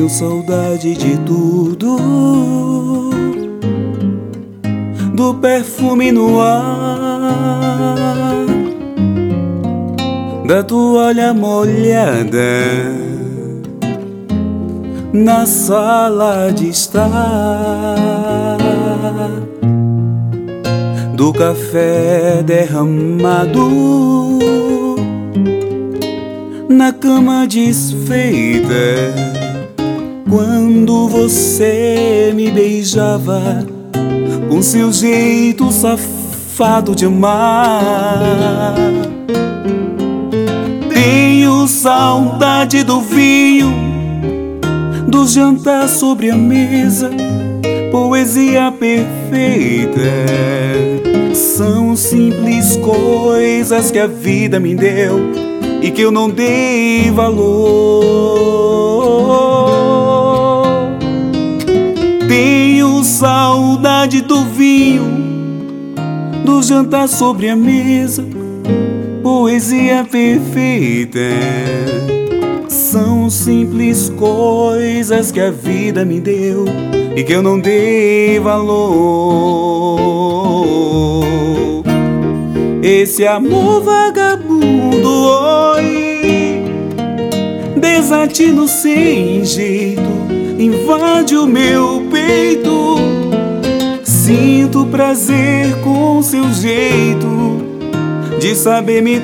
Tenho saudade de tudo, do perfume no ar, da toalha molhada na sala de estar, do café derramado na cama desfeita, quando você me beijava com seu jeito safado de amar. Tenho saudade do vinho, do jantar sobre a mesa, poesia perfeita. São simples coisas que a vida me deu e que eu não dei valor. Tenho saudade do vinho, do jantar sobre a mesa, poesia perfeita. São simples coisas que a vida me deu e que eu não dei valor. Esse amor vagabundo, oi, desatino sem jeito, invade o meu peito. Sinto prazer com seu jeito de saber me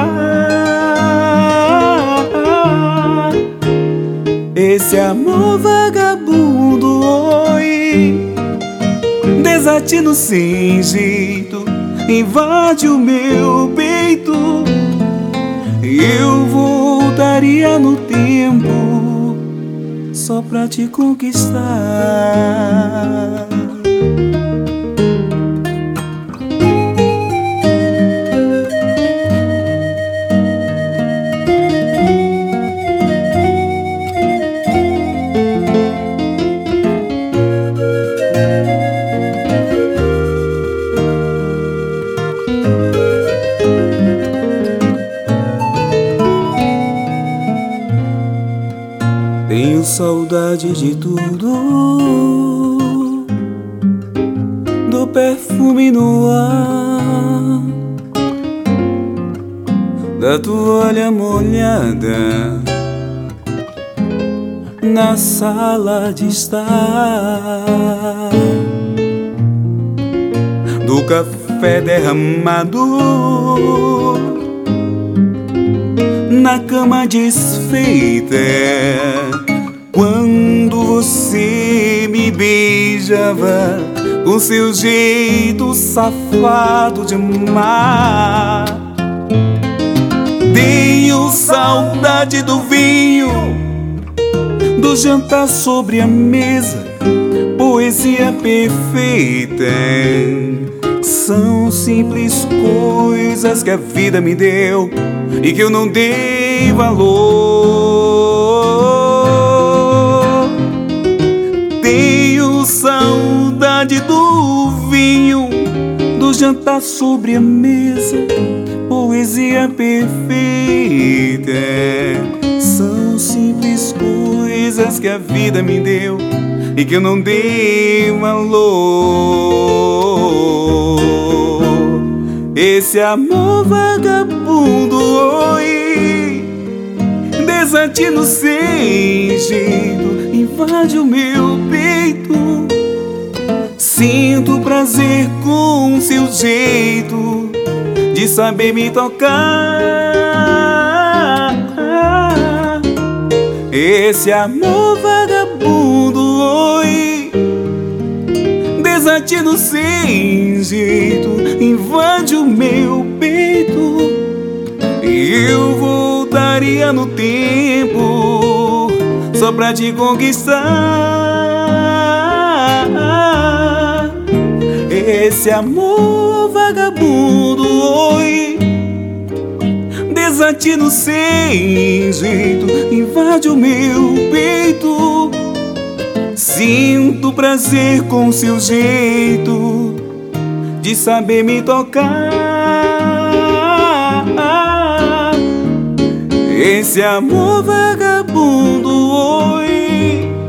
tocar. Esse amor vagabundo, oi, desatino sem jeito, invade o meu peito. Eu voltaria no tempo só pra te conquistar. Tenho saudade de tudo, do perfume no ar, da toalha molhada na sala de estar, do café derramado na cama desfeita, quando você me beijava com seu jeito safado de amar. Tenho saudade do vinho, do jantar sobre a mesa, poesia perfeita. São simples coisas que a vida me deu e que eu não dei valor. Tenho saudade do vinho, do jantar sobre a mesa, poesia perfeita. São simples coisas que a vida me deu e que eu não dei valor. Esse amor vagabundo, oi, desatino sem jeito, invade o meu peito. Sinto prazer com seu jeito de saber me tocar. Esse amor vagabundo, oi, desatino sem jeito, invade o meu peito. Eu voltaria no tempo só pra te conquistar. Esse amor vagabundo, oi, desatino sem jeito, invade o meu peito. Sinto prazer com seu jeito de saber me tocar. Esse amor vagabundo, oi,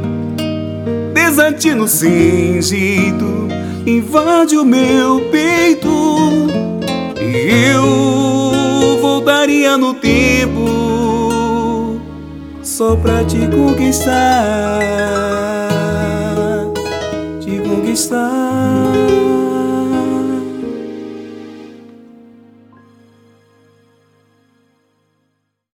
desatino sem jeito, invade o meu peito, e eu voltaria no tempo só pra te conquistar, te conquistar.